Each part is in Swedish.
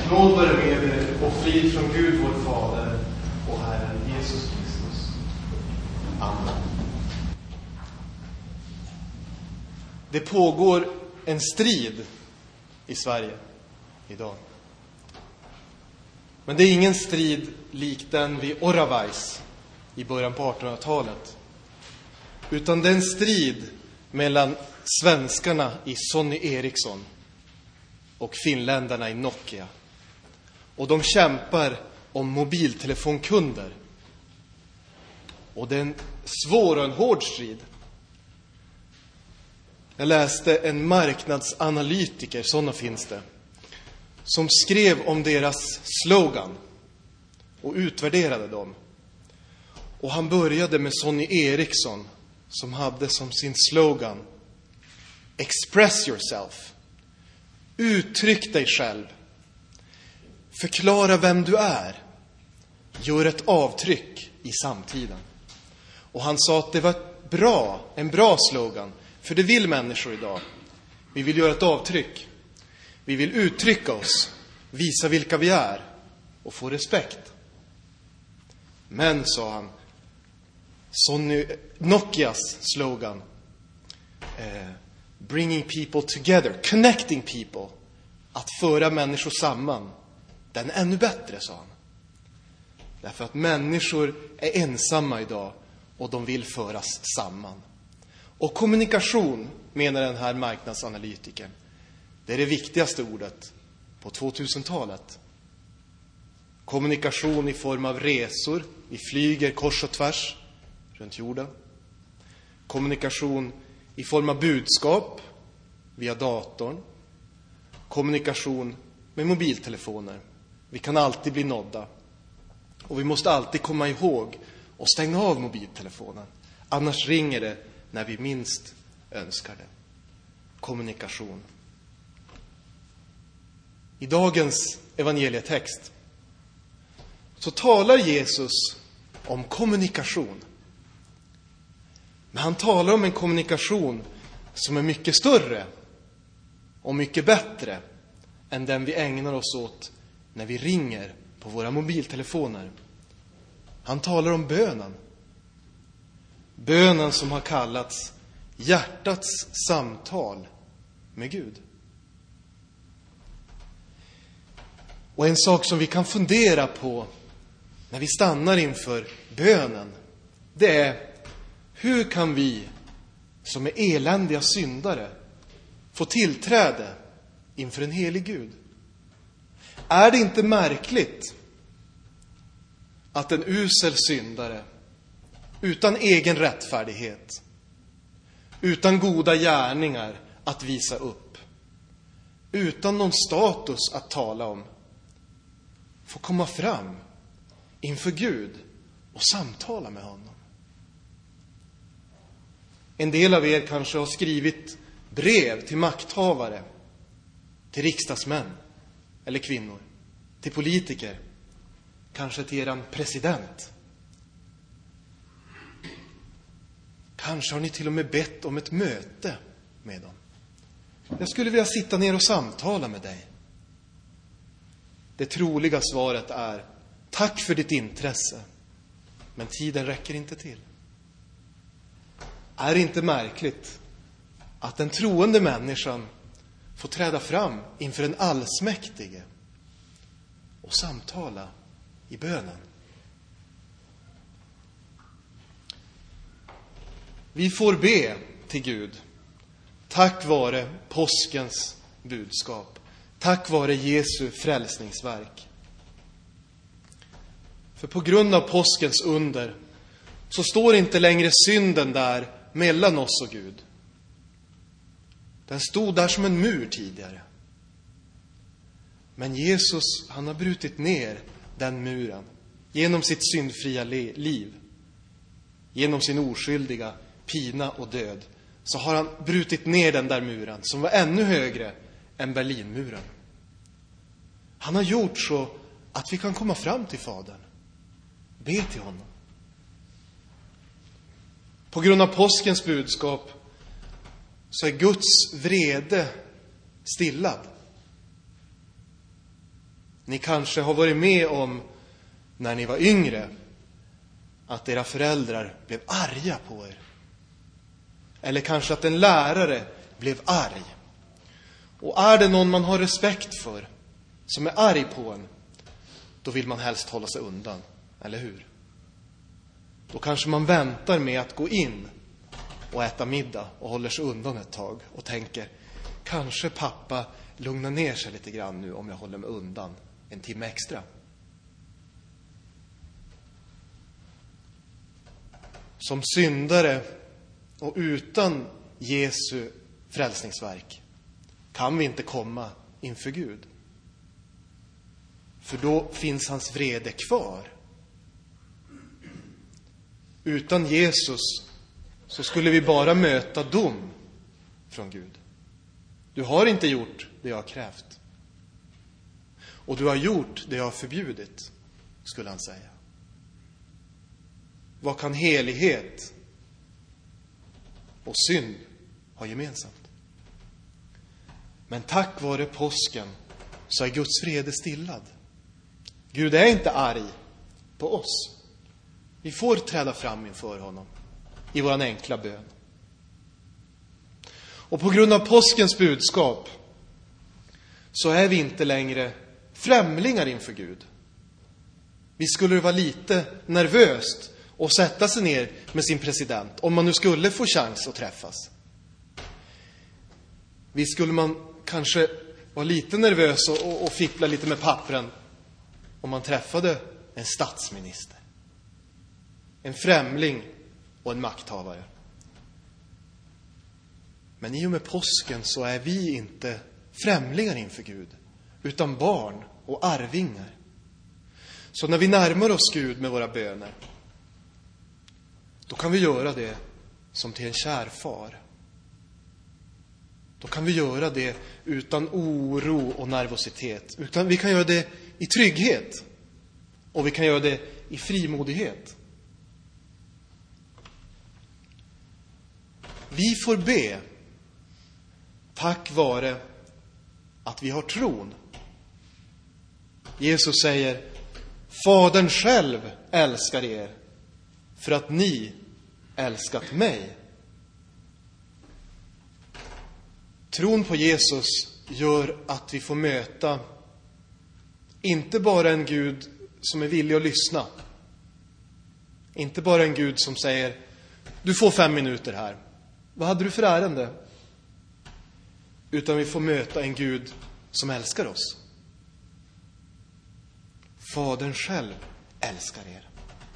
Nåd vare med er och frid från Gud vår Fader och Herren Jesus Kristus. Amen. Det pågår en strid i Sverige idag. Men det är ingen strid lik den vid Oravais i början på 1800-talet. Utan det är en strid mellan svenskarna i Sony Ericsson och finländarna i Nokia. Och de kämpar om mobiltelefonkunder. Och det är en svår och en hård strid. Jag läste en marknadsanalytiker, sådana finns det, som skrev om deras slogan och utvärderade dem. Och han började med Sony Ericsson som hade som sin slogan Express yourself. Uttryck dig själv. Förklara vem du är. Gör ett avtryck i samtiden. Och han sa att det var en bra slogan. För det vill människor idag. Vi vill göra ett avtryck. Vi vill uttrycka oss. Visa vilka vi är. Och få respekt. Men, sa han, Nokias slogan bringing people together, connecting people, att föra människor samman, den är ännu bättre, sa han. Därför att människor är ensamma idag och de vill föras samman. Och kommunikation, menar den här marknadsanalytikern, det är det viktigaste ordet på 2000-talet. Kommunikation i form av resor, vi flyger kors och tvärs runt jorden. Kommunikation i form av budskap via datorn. Kommunikation med mobiltelefoner. Vi kan alltid bli nådda. Och vi måste alltid komma ihåg och stänga av mobiltelefonen. Annars ringer det när vi minst önskar det. Kommunikation. I dagens evangelietext så talar Jesus om kommunikation. Men han talar om en kommunikation som är mycket större och mycket bättre än den vi ägnar oss åt när vi ringer på våra mobiltelefoner. Han talar om bönen. Bönen som har kallats hjärtats samtal med Gud. Och en sak som vi kan fundera på när vi stannar inför bönen, det är: hur kan vi som är eländiga syndare få tillträde inför en helig Gud? Är det inte märkligt att en usel syndare utan egen rättfärdighet, utan goda gärningar att visa upp, utan någon status att tala om, får komma fram inför Gud och samtala med honom? En del av er kanske har skrivit brev till makthavare, till riksdagsmän eller kvinnor, till politiker, kanske till eran president. Kanske har ni till och med bett om ett möte med dem. Jag skulle vilja sitta ner och samtala med dig. Det troliga svaret är: tack för ditt intresse, men tiden räcker inte till. Är det inte märkligt att den troende människan får träda fram inför en allsmäktige och samtala i bönen? Vi får be till Gud tack vare påskens budskap, tack vare Jesu frälsningsverk. För på grund av påskens under så står inte längre synden där mellan oss och Gud. Den stod där som en mur tidigare. Men Jesus, han har brutit ner den muren genom sitt syndfria liv. Genom sin oskyldiga pina och död så har han brutit ner den där muren som var ännu högre än Berlinmuren. Han har gjort så att vi kan komma fram till Fadern. Be till honom. På grund av påskens budskap så är Guds vrede stillad. Ni kanske har varit med om när ni var yngre att era föräldrar blev arga på er. Eller kanske att en lärare blev arg. Och är det någon man har respekt för som är arg på en, då vill man helst hålla sig undan, eller hur? Då kanske man väntar med att gå in och äta middag och håller sig undan ett tag och tänker, kanske pappa lugnar ner sig lite grann nu om jag håller mig undan en timme extra. Som syndare och utan Jesu frälsningsverk kan vi inte komma inför Gud. För då finns hans vrede kvar. Utan Jesus så skulle vi bara möta dom från Gud. Du har inte gjort det jag har krävt. Och du har gjort det jag har förbjudit, skulle han säga. Vad kan helighet och synd ha gemensamt? Men tack vare påsken så är Guds vrede stillad. Gud är inte arg på oss. Vi får träda fram inför honom i våran enkla bön. Och på grund av påskens budskap så är vi inte längre främlingar inför Gud. Vi skulle vara lite nervöst och sätta sig ner med sin president om man nu skulle få chans att träffas. Vi skulle man kanske vara lite nervös och fippla lite med pappren om man träffade en statsminister, en främling och en makthavare. Men i och med påsken så är vi inte främlingar inför Gud, utan barn och arvingar. Så när vi närmar oss Gud med våra böner, då kan vi göra det som till en kär far. Då kan vi göra det utan oro och nervositet. Utan vi kan göra det i trygghet. Och vi kan göra det i frimodighet. Vi får be tack vare att vi har tron. Jesus säger, Fadern själv älskar er för att ni älskat mig. Tron på Jesus gör att vi får möta inte bara en Gud som är villig att lyssna. Inte bara en Gud som säger, du får 5 minuter här. Vad hade du för ärende? Utan vi får möta en Gud som älskar oss. Fadern själv älskar er.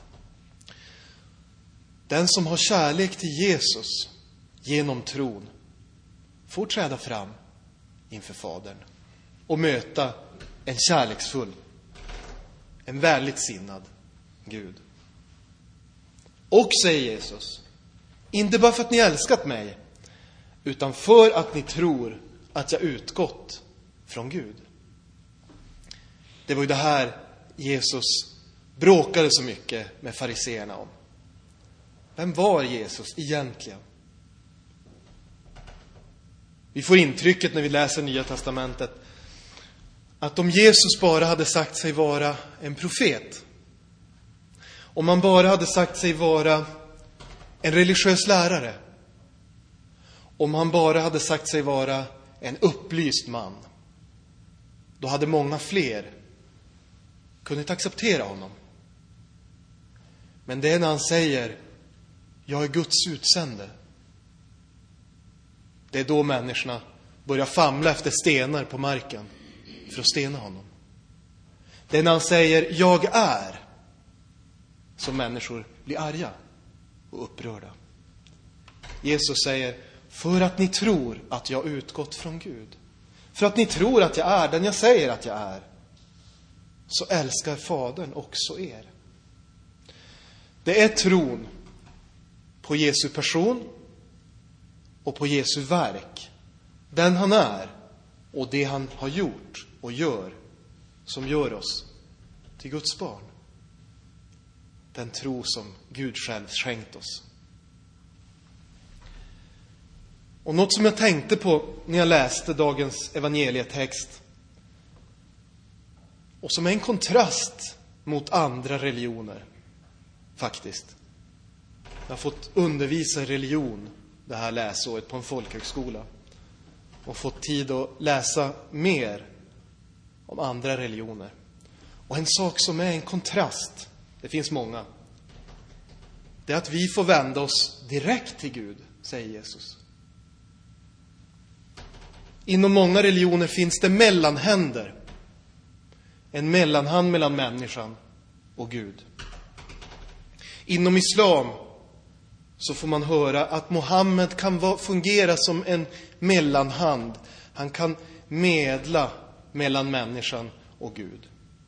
Den som har kärlek till Jesus genom tron får träda fram inför Fadern och möta en kärleksfull, en vänligt sinnad Gud. Och, säger Jesus, inte bara för att ni älskat mig, utan för att ni tror att jag utgått från Gud. Det var ju det här Jesus bråkade så mycket med fariseerna om. Vem var Jesus egentligen? Vi får intrycket när vi läser Nya testamentet att om Jesus bara hade sagt sig vara en profet, om han bara hade sagt sig vara en religiös lärare, om han bara hade sagt sig vara en upplyst man, då hade många fler kunnat acceptera honom. Men det är när han säger, jag är Guds utsände. Det är då människorna börjar famla efter stenar på marken för att stena honom. Det är när han säger, jag är, som människor blir arga och upprörda. Jesus säger, för att ni tror att jag utgått från Gud, för att ni tror att jag är den jag säger att jag är, så älskar Fadern också er. Det är tron på Jesu person och på Jesu verk, den han är och det han har gjort och gör, som gör oss till Guds barn. Den tro som Gud själv skänkt oss. Och något som jag tänkte på när jag läste dagens evangelietext, och som är en kontrast mot andra religioner, faktiskt. Jag har fått undervisa i religion det här läsåret på en folkhögskola och fått tid att läsa mer om andra religioner. Och en sak som är en kontrast, det finns många, det är att vi får vända oss direkt till Gud, säger Jesus. Inom många religioner finns det mellanhänder. En mellanhand mellan människan och Gud. Inom islam så får man höra att Mohammed kan fungera som en mellanhand. Han kan medla mellan människan och Gud.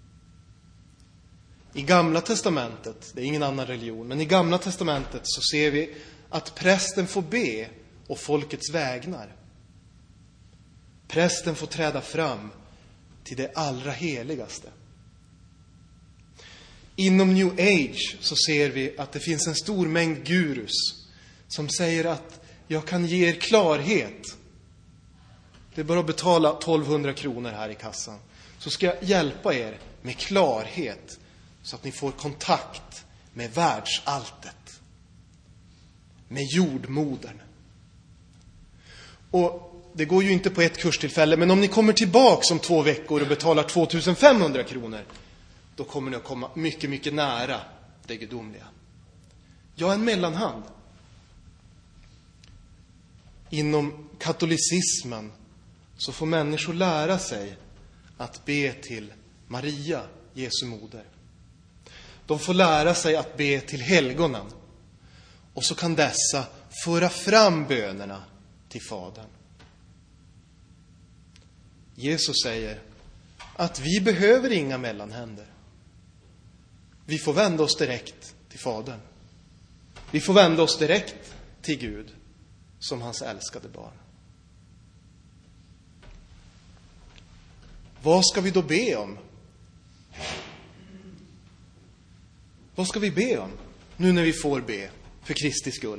I Gamla testamentet, det är ingen annan religion, men i Gamla testamentet så ser vi att prästen får be och folkets vägnar. Prästen får träda fram till det allra heligaste. Inom New Age så ser vi att det finns en stor mängd gurus som säger att jag kan ge er klarhet. Det är bara att betala 1200 kronor här i kassan. Så ska jag hjälpa er med klarhet så att ni får kontakt med världsalltet. Med jordmodern. Och det går ju inte på ett kurstillfälle, men om ni kommer tillbaka om 2 veckor och betalar 2500 kronor, då kommer ni att komma mycket, mycket nära det gudomliga. Jag är en mellanhand. Inom katolicismen så får människor lära sig att be till Maria, Jesu moder. De får lära sig att be till helgonen. Och så kan dessa föra fram bönerna till Fadern. Jesus säger att vi behöver inga mellanhänder. Vi får vända oss direkt till Fadern. Vi får vända oss direkt till Gud som hans älskade barn. Vad ska vi då be om? Vad ska vi be om nu när vi får be för Kristi skull?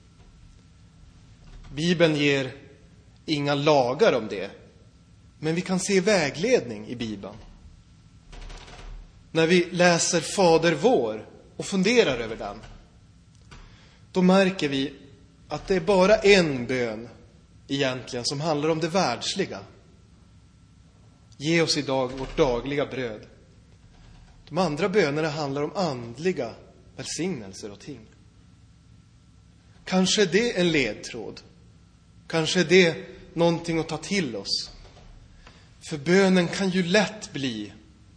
Bibeln ger inga lagar om det, men vi kan se vägledning i Bibeln. När vi läser Fader vår och funderar över den, då märker vi att det är bara en bön egentligen som handlar om det världsliga. Ge oss idag vårt dagliga bröd. De andra bönerna handlar om andliga välsignelser och ting. Kanske är det en ledtråd. Kanske är det någonting att ta till oss. För bönen kan ju lätt bli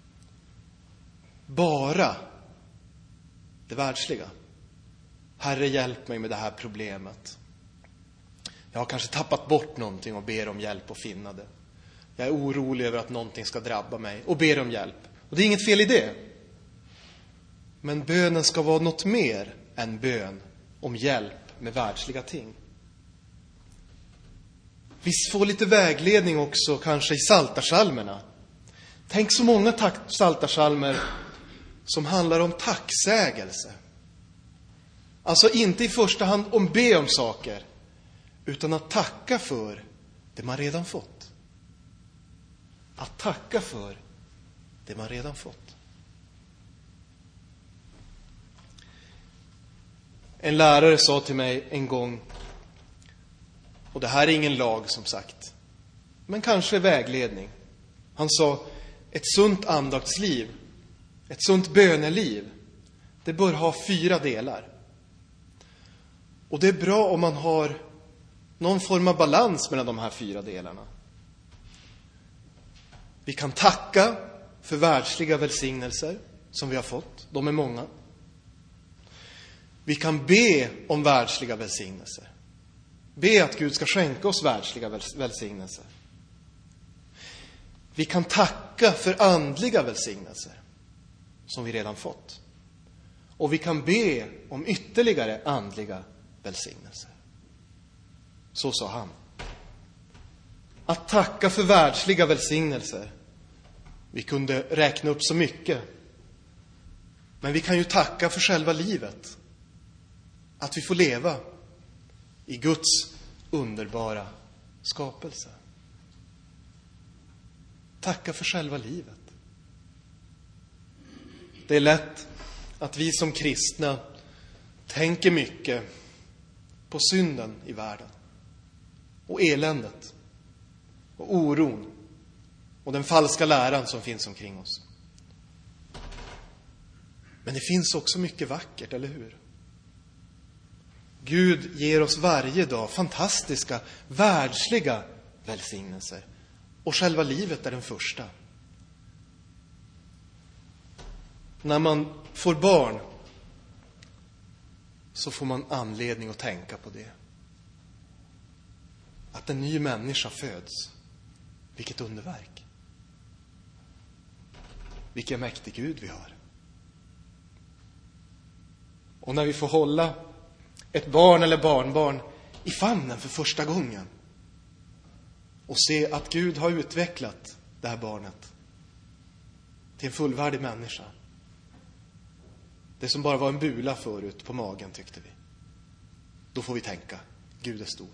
bara det världsliga. Herre, hjälp mig med det här problemet. Jag har kanske tappat bort någonting och ber om hjälp att finna det. Jag är orolig över att någonting ska drabba mig och ber om hjälp. Och det är inget fel i det. Men bönen ska vara något mer än bön om hjälp med världsliga ting. Vi får lite vägledning också kanske i psaltarpsalmerna. Tänk så många psaltarpsalmer som handlar om tacksägelse. Alltså inte i första hand om be om saker, utan att tacka för det man redan fått. Att tacka för det man redan fått. En lärare sa till mig en gång, och det här är ingen lag som sagt, men kanske vägledning. Han sa, ett sunt andaktsliv, ett sunt böneliv, det bör ha 4 delar. Och det är bra om man har någon form av balans mellan de här 4 delarna. Vi kan tacka för världsliga välsignelser som vi har fått. De är många. Vi kan be om världsliga välsignelser. Be att Gud ska skänka oss världsliga välsignelser. Vi kan tacka för andliga välsignelser som vi redan fått. Och vi kan be om ytterligare andliga välsignelser. Så sa han. Att tacka för världsliga välsignelser. Vi kunde räkna upp så mycket. Men vi kan ju tacka för själva livet. Att vi får leva i Guds underbara skapelse. Tacka för själva livet. Det är lätt att vi som kristna tänker mycket på synden i världen. Och eländet. Och oron. Och den falska läran som finns omkring oss. Men det finns också mycket vackert, eller hur? Gud ger oss varje dag fantastiska, världsliga välsignelser. Och själva livet är den första. När man får barn så får man anledning att tänka på det. Att en ny människa föds. Vilket underverk. Vilken mäktig Gud vi har. Och när vi får hålla ett barn eller barnbarn i famnen för första gången och se att Gud har utvecklat det här barnet till en fullvärdig människa. Det som bara var en bula förut på magen, tyckte vi. Då får vi tänka, Gud är stor.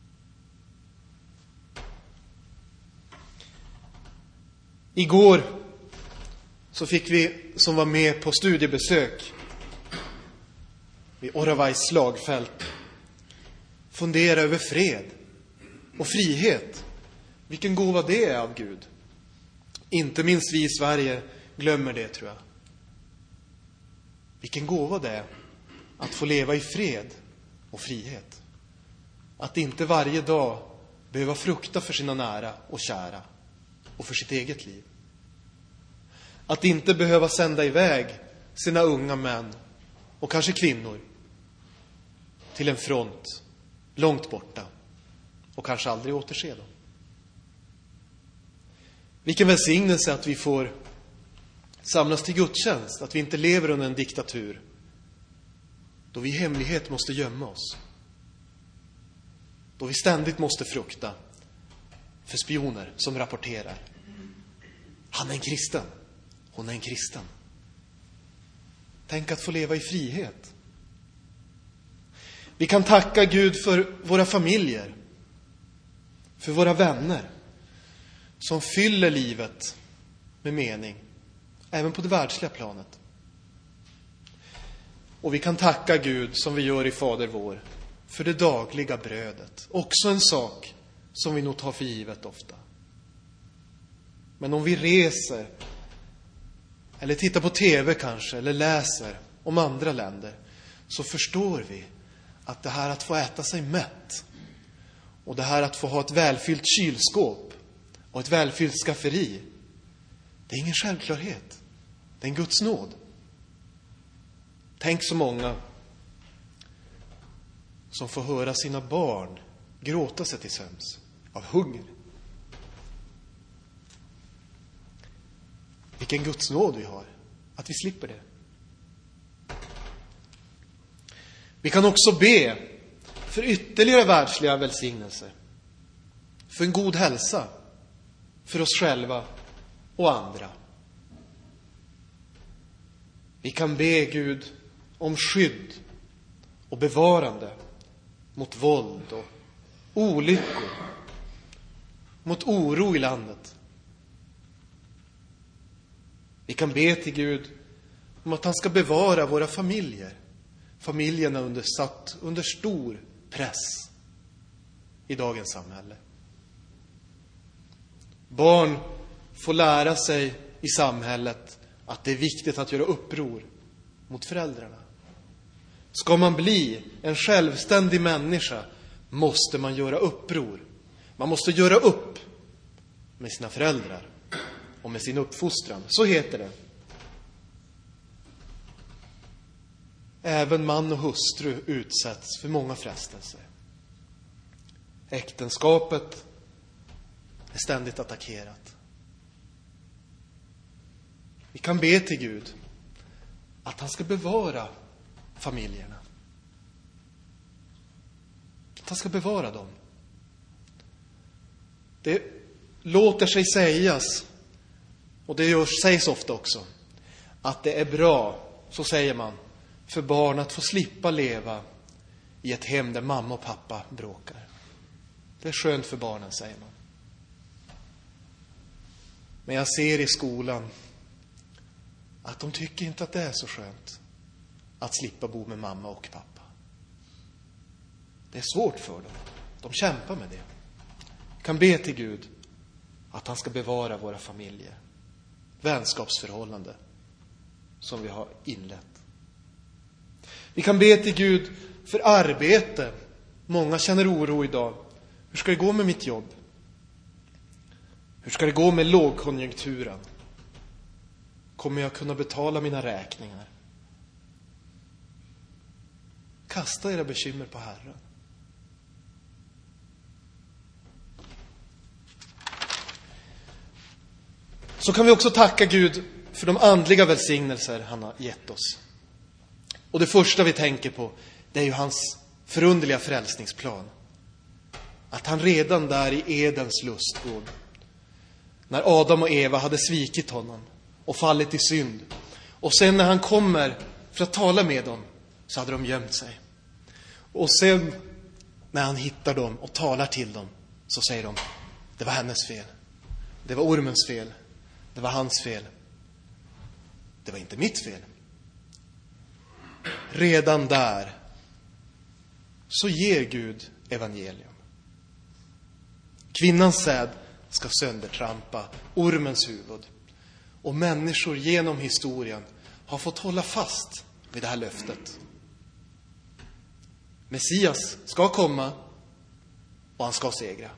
Igår så fick vi som var med på studiebesök vid Oravais slagfält fundera över fred och frihet. Vilken gåva det är av Gud. Inte minst vi i Sverige glömmer det, tror jag. Vilken gåva det är att få leva i fred och frihet. Att inte varje dag behöva frukta för sina nära och kära och för sitt eget liv. Att inte behöva sända iväg sina unga män och kanske kvinnor till en front långt borta och kanske aldrig återse dem. Vilken välsignelse att vi får samlas till gudstjänst, att vi inte lever under en diktatur då vi i hemlighet måste gömma oss. Då vi ständigt måste frukta för spioner som rapporterar. Han är en kristen. Hon är en kristen. Tänk att få leva i frihet. Vi kan tacka Gud för våra familjer. För våra vänner. Som fyller livet med mening. Även på det världsliga planet. Och vi kan tacka Gud som vi gör i Fader vår. För det dagliga brödet. Också en sak som vi nog tar för givet ofta. Men om vi reser eller tittar på tv kanske eller läser om andra länder, så förstår vi att det här att få äta sig mätt och det här att få ha ett välfyllt kylskåp och ett välfyllt skafferi, det är ingen självklarhet. Det är en Guds nåd. Tänk så många som får höra sina barn gråta sig till sömns av hunger. Vilken Guds nåd vi har, att vi slipper det. Vi kan också be för ytterligare världsliga välsignelser. För en god hälsa, för oss själva och andra. Vi kan be Gud om skydd och bevarande mot våld och olyckor, mot oro i landet. Vi kan be till Gud om att han ska bevara våra familjer. Familjerna satt under stor press i dagens samhälle. Barn får lära sig i samhället att det är viktigt att göra uppror mot föräldrarna. Ska man bli en självständig människa måste man göra uppror. Man måste göra upp med sina föräldrar och med sin uppfostran. Så heter det. Även man och hustru utsätts för många frestelser. Äktenskapet är ständigt attackerat. Vi kan be till Gud att han ska bevara familjerna. Att han ska bevara dem. Det låter sig sägas, och det sägs ofta också, att det är bra, så säger man, för barn att få slippa leva i ett hem där mamma och pappa bråkar. Det är skönt för barnen, säger man. Men jag ser i skolan att de tycker inte att det är så skönt att slippa bo med mamma och pappa. Det är svårt för dem. De kämpar med det. Vi kan be till Gud att han ska bevara våra familjer. Vänskapsförhållande som vi har inlett. Vi kan be till Gud för arbete. Många känner oro idag. Hur ska det gå med mitt jobb? Hur ska det gå med lågkonjunkturen? Kommer jag kunna betala mina räkningar? Kasta era bekymmer på Herren. Så kan vi också tacka Gud för de andliga välsignelser han har gett oss. Och det första vi tänker på, det är ju hans förunderliga frälsningsplan. Att han redan där i Edens lustgård, när Adam och Eva hade svikit honom och fallit i synd, och sen när han kommer för att tala med dem, så hade de gömt sig. Och sen när han hittar dem och talar till dem, så säger de: det var hennes fel. Det var ormens fel. Det var hans fel. Det var inte mitt fel. Redan där så ger Gud evangelium. Kvinnans säd ska söndertrampa ormens huvud. Och människor genom historien har fått hålla fast vid det här löftet. Messias ska komma och han ska segra.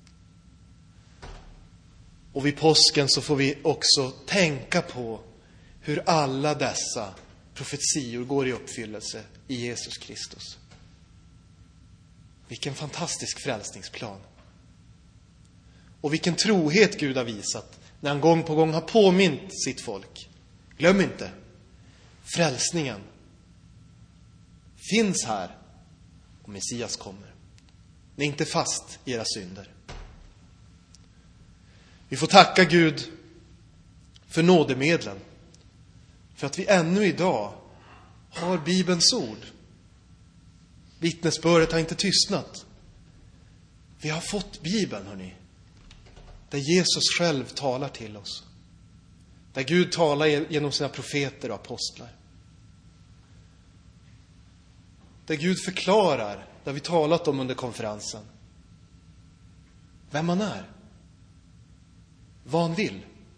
Och vid påsken så får vi också tänka på hur alla dessa profetior går i uppfyllelse i Jesus Kristus. Vilken fantastisk frälsningsplan. Och vilken trohet Gud har visat när han gång på gång har påmint sitt folk. Glöm inte, frälsningen finns här och Messias kommer. Ni är inte fast i era synder. Vi får tacka Gud för nådemedlen. För att vi ännu idag har Bibelns ord. Vittnesbördet har inte tystnat. Vi har fått Bibeln, hörni. Där Jesus själv talar till oss. Där Gud talar genom sina profeter och apostlar. Där Gud förklarar, där vi talat om under konferensen, vem man är. Vad han vill.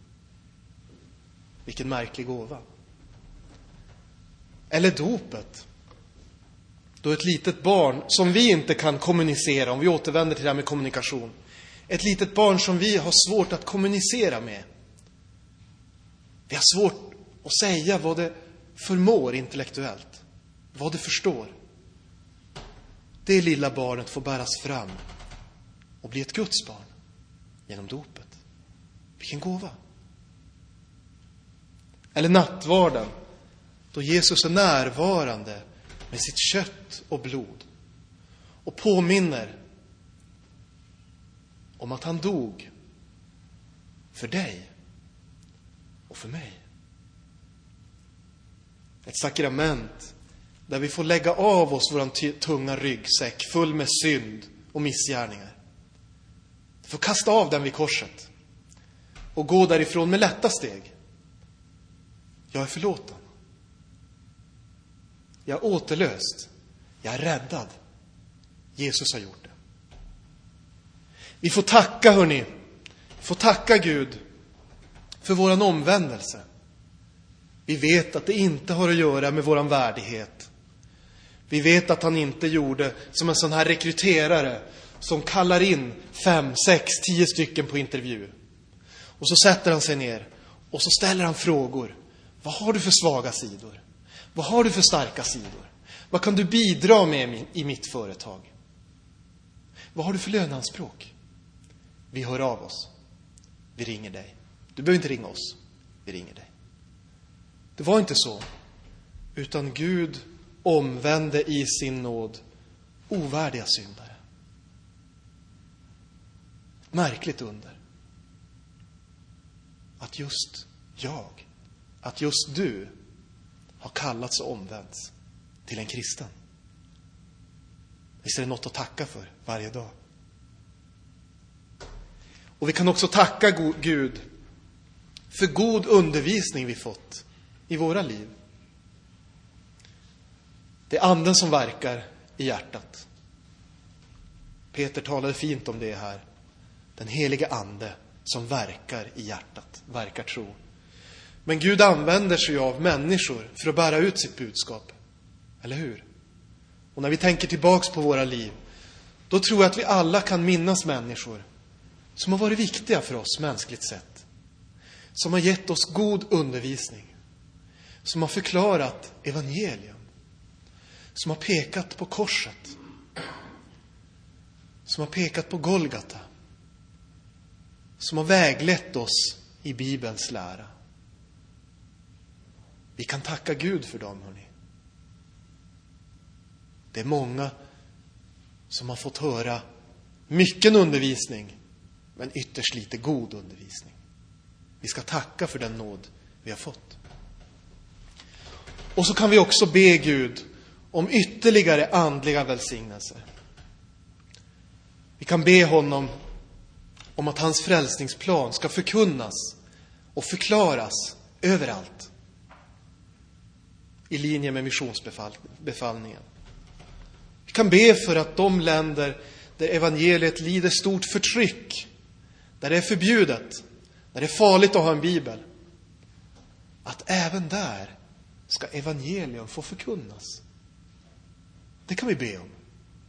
Vilken märklig gåva. Eller dopet. Då ett litet barn som vi inte kan kommunicera, om vi återvänder till det här med kommunikation. Ett litet barn som vi har svårt att kommunicera med. Vi har svårt att säga vad det förmår intellektuellt. Vad det förstår. Det lilla barnet får bäras fram och bli ett Guds barn genom dopet. Vilken gåva. Eller nattvarden, då Jesus är närvarande med sitt kött och blod och påminner om att han dog för dig och för mig. Ett sakrament där vi får lägga av oss våran tunga ryggsäck full med synd och missgärningar. Vi får kasta av den vid korset och gå därifrån med lätta steg. Jag är förlåten. Jag är återlöst. Jag är räddad. Jesus har gjort det. Vi får tacka, hörni. Vi får tacka Gud för våran omvändelse. Vi vet att det inte har att göra med våran värdighet. Vi vet att han inte gjorde som en sån här rekryterare som kallar in 5, 6, 10 stycken på intervju. Och så sätter han sig ner och så ställer han frågor. Vad har du för svaga sidor? Vad har du för starka sidor? Vad kan du bidra med i mitt företag? Vad har du för löneanspråk? Vi hör av oss. Vi ringer dig. Du behöver inte ringa oss. Vi ringer dig. Det var inte så. Utan Gud omvände i sin nåd ovärdiga syndare. Märkligt under. Att just jag, att just du har kallats och omvänts till en kristen. Visst är det något att tacka för varje dag. Och vi kan också tacka Gud för god undervisning vi fått i våra liv. Det är anden som verkar i hjärtat. Peter talade fint om det här. Den heliga ande som verkar i hjärtat, verkar tro. Men Gud använder sig av människor för att bära ut sitt budskap. Eller hur? Och när vi tänker tillbaks på våra liv, då tror jag att vi alla kan minnas människor som har varit viktiga för oss mänskligt sett. Som har gett oss god undervisning. Som har förklarat evangelium. Som har pekat på korset. Som har pekat på Golgata. Som har väglett oss i Bibelns lära. Vi kan tacka Gud för dem, hörni. Det är många som har fått höra mycket undervisning, men ytterst lite god undervisning. Vi ska tacka för den nåd vi har fått. Och så kan vi också be Gud om ytterligare andliga välsignelser. Vi kan be honom om att hans frälsningsplan ska förkunnas och förklaras överallt. I linje med missionsbefallningen. Vi kan be för att de länder där evangeliet lider stort förtryck, där det är förbjudet, där det är farligt att ha en bibel, att även där ska evangelium få förkunnas. Det kan vi be om.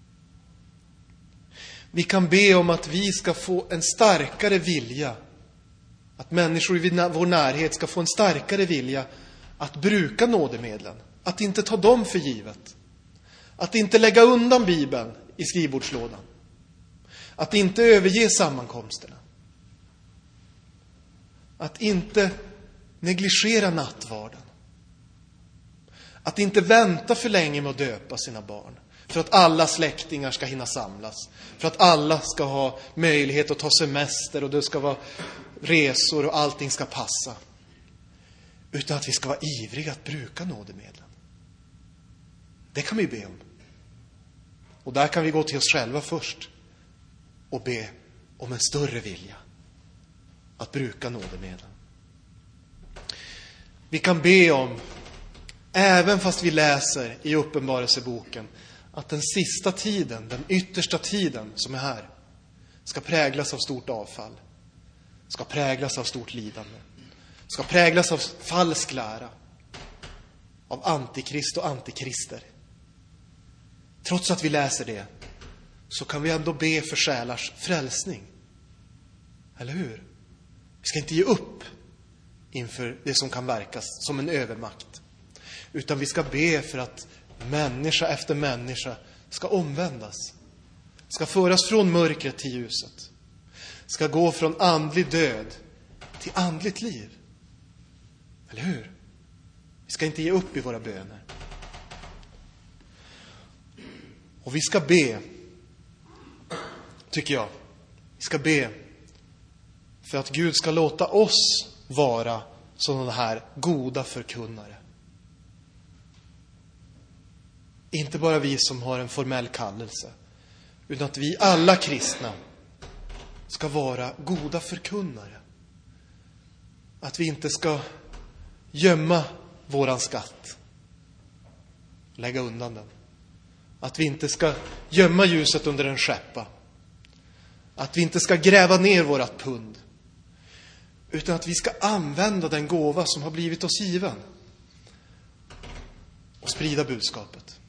Vi kan be om att vi ska få en starkare vilja, att människor i vår närhet ska få en starkare vilja att bruka nådemedlen, att inte ta dem för givet, att inte lägga undan Bibeln i skrivbordslådan, att inte överge sammankomsterna, att inte negligera nattvarden, att inte vänta för länge med att döpa sina barn för att alla släktingar ska hinna samlas, för att alla ska ha möjlighet att ta semester och det ska vara resor och allting ska passa. Utan att vi ska vara ivriga att bruka nådemedlen. Det kan vi be om. Och där kan vi gå till oss själva först och be om en större vilja att bruka nådemedlen. Vi kan be om, även fast vi läser i Uppenbarelseboken, att den sista tiden, den yttersta tiden som är här, ska präglas av stort avfall. Ska präglas av stort lidande. Ska präglas av falsk lära. Av antikrist och antikrister. Trots att vi läser det, så kan vi ändå be för själars frälsning. Eller hur? Vi ska inte ge upp inför det som kan verkas som en övermakt. Utan vi ska be för att människa efter människa ska omvändas. Ska föras från mörkret till ljuset. Ska gå från andlig död till andligt liv. Eller hur? Vi ska inte ge upp i våra böner. Och vi ska be, tycker jag, vi ska be för att Gud ska låta oss vara sådana här goda förkunnare. Inte bara vi som har en formell kallelse, utan att vi alla kristna ska vara goda förkunnare. Att vi inte ska gömma våran skatt, lägga undan den. Att vi inte ska gömma ljuset under en skeppa. Att vi inte ska gräva ner vårat pund. Utan att vi ska använda den gåva som har blivit oss given. Och sprida budskapet.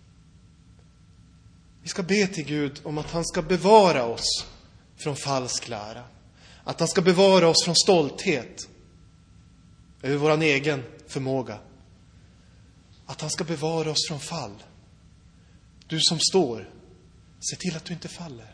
Vi ska be till Gud om att han ska bevara oss från falsk lära. Att han ska bevara oss från stolthet över vår egen förmåga. Att han ska bevara oss från fall. Du som står, se till att du inte faller.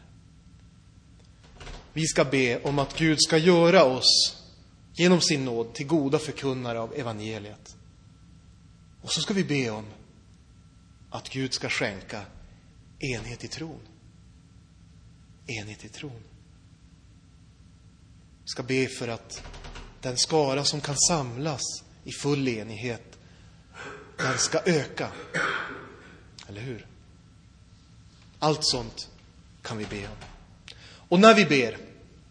Vi ska be om att Gud ska göra oss genom sin nåd till goda förkunnare av evangeliet. Och så ska vi be om att Gud ska skänka enhet i tron. Enhet i tron. Vi ska be för att den skara som kan samlas i full enighet, den ska öka. Eller hur? Allt sånt kan vi be om. Och när vi ber,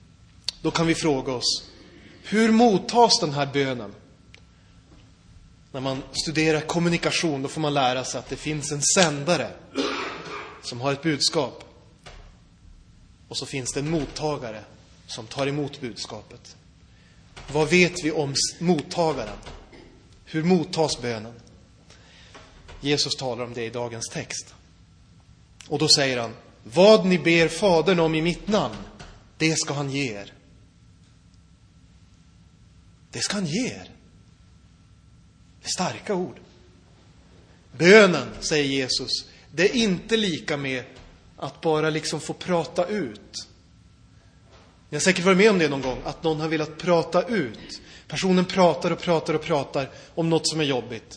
då kan vi fråga oss, hur mottas den här bönen? När man studerar kommunikation, då får man lära sig att det finns en sändare som har ett budskap. Och så finns det en mottagare som tar emot budskapet. Vad vet vi om mottagaren? Hur mottas bönen? Jesus talar om det i dagens text. Och då säger han: vad ni ber Fadern om i mitt namn, det ska han ge er. Det ska han ge er. Det är starka ord. Bönen, säger Jesus, det är inte lika med att bara liksom få prata ut. Ni har säkert varit med om det någon gång, att någon har velat prata ut. Personen pratar om något som är jobbigt.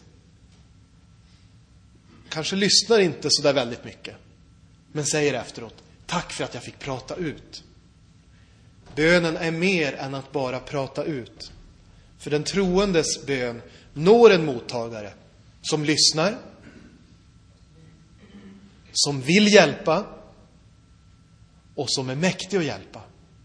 Kanske lyssnar inte så där väldigt mycket, men säger efteråt: tack för att jag fick prata ut. Bönen är mer än att bara prata ut. För den troendes bön når en mottagare som lyssnar, som vill hjälpa och som är mäktig att hjälpa.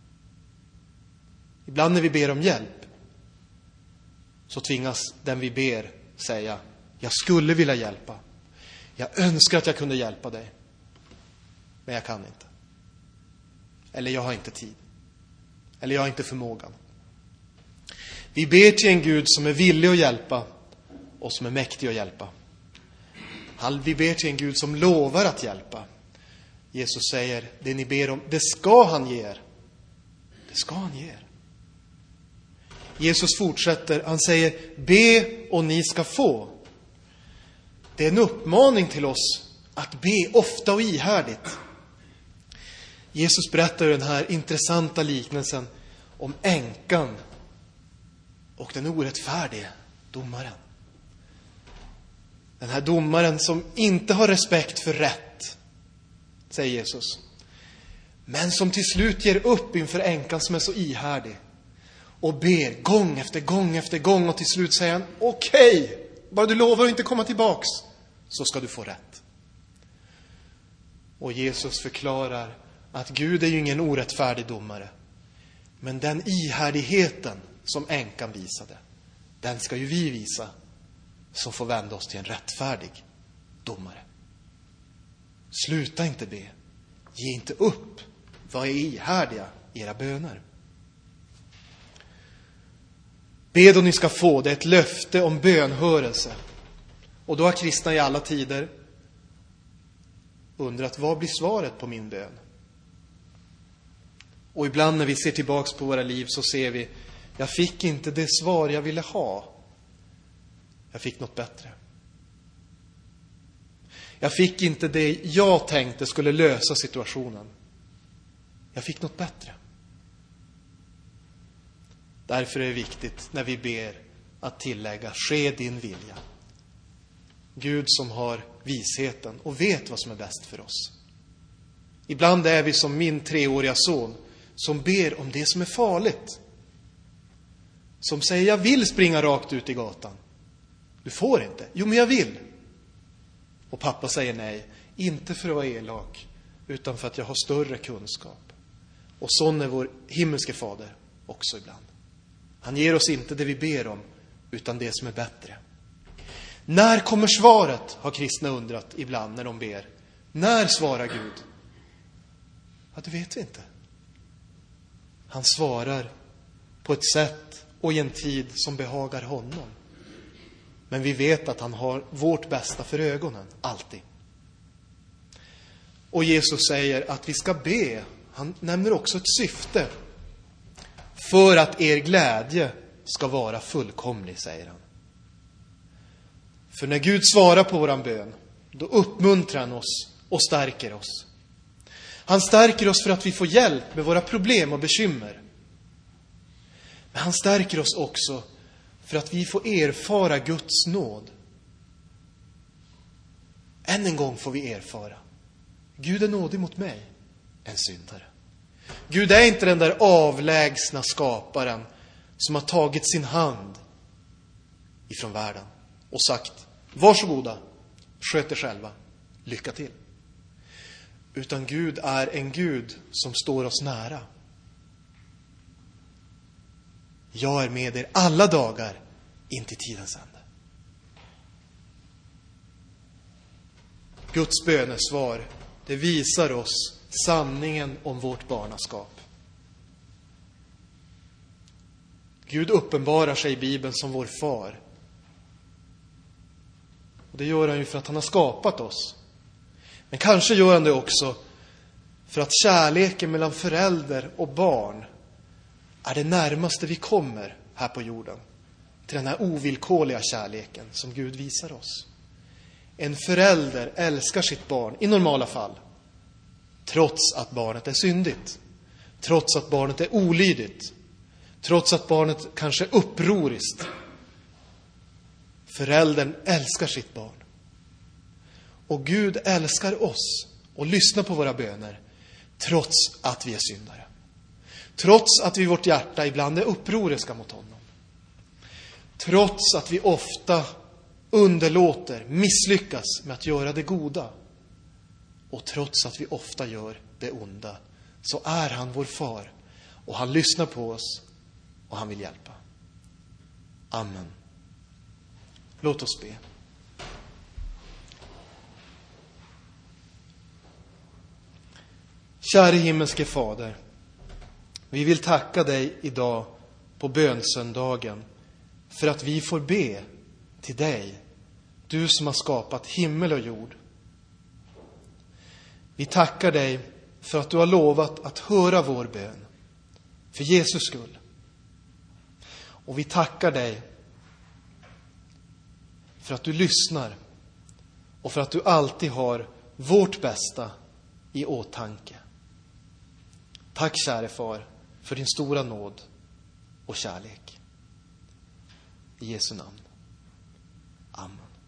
Ibland när vi ber om hjälp så tvingas den vi ber säga: jag skulle vilja hjälpa. Jag önskar att jag kunde hjälpa dig. Men jag kan inte. Eller jag har inte tid. Eller jag har inte förmågan. Vi ber till en Gud som är villig att hjälpa och som är mäktig att hjälpa. Vi ber till en Gud som lovar att hjälpa. Jesus säger: det ni ber om, det ska han ge er. Det ska han ge er. Jesus fortsätter, han säger: be och ni ska få. Det är en uppmaning till oss att be ofta och ihärdigt. Jesus berättar den här intressanta liknelsen om änkan och den orättfärdige domaren. Den här domaren som inte har respekt för rätt, säger Jesus, men som till slut ger upp inför änkan som är så ihärdig och ber gång efter gång, och till slut säger han: okej, bara du lovar att inte komma tillbaks så ska du få rätt. Och Jesus förklarar att Gud är ju ingen orättfärdig domare, men den ihärdigheten som änkan visade, den ska ju vi visa som får vända oss till en rättfärdig domare. Sluta inte be. Ge inte upp. Var ihärdiga i era böner. Be då ni ska få. Det är ett löfte om bönhörelse. Och då har kristna i alla tider undrat: vad blir svaret på min bön? Och ibland när vi ser tillbaks på våra liv så ser vi: jag fick inte det svar jag ville ha. Jag fick något bättre. Jag fick inte det jag tänkte skulle lösa situationen. Jag fick något bättre. Därför är det viktigt när vi ber att tillägga: ske din vilja. Gud som har visheten och vet vad som är bäst för oss. Ibland är vi som min 3-åriga son som ber om det som är farligt. Som säger: jag vill springa rakt ut i gatan. Du får inte. Jo, men jag vill. Och pappa säger nej. Inte för att vara elak, utan för att jag har större kunskap. Och sån är vår himmelske fader också ibland. Han ger oss inte det vi ber om, utan det som är bättre. När kommer svaret, har kristna undrat ibland när de ber. När svarar Gud? Ja, det vet vi inte. Han svarar på ett sätt och i en tid som behagar honom. Men vi vet att han har vårt bästa för ögonen, alltid. Och Jesus säger att vi ska be. Han nämner också ett syfte. För att er glädje ska vara fullkomlig, säger han. För när Gud svarar på våran bön, då uppmuntrar han oss och stärker oss. Han stärker oss för att vi får hjälp med våra problem och bekymmer. Men han stärker oss också för att vi får erfara Guds nåd. Än en gång får vi erfara: Gud är nådig mot mig, en syndare. Gud är inte den där avlägsna skaparen som har tagit sin hand ifrån världen och sagt: varsågoda, sköt er själva, lycka till. Utan Gud är en Gud som står oss nära. Jag är med er alla dagar in till tidens ände. Guds bönesvar, det visar oss sanningen om vårt barnaskap. Gud uppenbarar sig i Bibeln som vår far. Och det gör han ju för att han har skapat oss. Men kanske gör han det också för att kärleken mellan förälder och barn är det närmaste vi kommer här på jorden. Till den här ovillkorliga kärleken som Gud visar oss. En förälder älskar sitt barn i normala fall. Trots att barnet är syndigt. Trots att barnet är olydigt. Trots att barnet kanske är upproriskt. Föräldern älskar sitt barn. Och Gud älskar oss och lyssnar på våra böner. Trots att vi är syndare. Trots att vi i vårt hjärta ibland är upproriska mot honom. Trots att vi ofta underlåter, misslyckas med att göra det goda. Och trots att vi ofta gör det onda, så är han vår far. Och han lyssnar på oss och han vill hjälpa. Amen. Låt oss be. Käre himmelske Fader, vi vill tacka dig idag på bönsöndagen för att vi får be till dig, du som har skapat himmel och jord. Vi tackar dig för att du har lovat att höra vår bön för Jesus skull. Och vi tackar dig för att du lyssnar och för att du alltid har vårt bästa i åtanke. Tack käre far för din stora nåd och kärlek. I Jesu namn. Amen.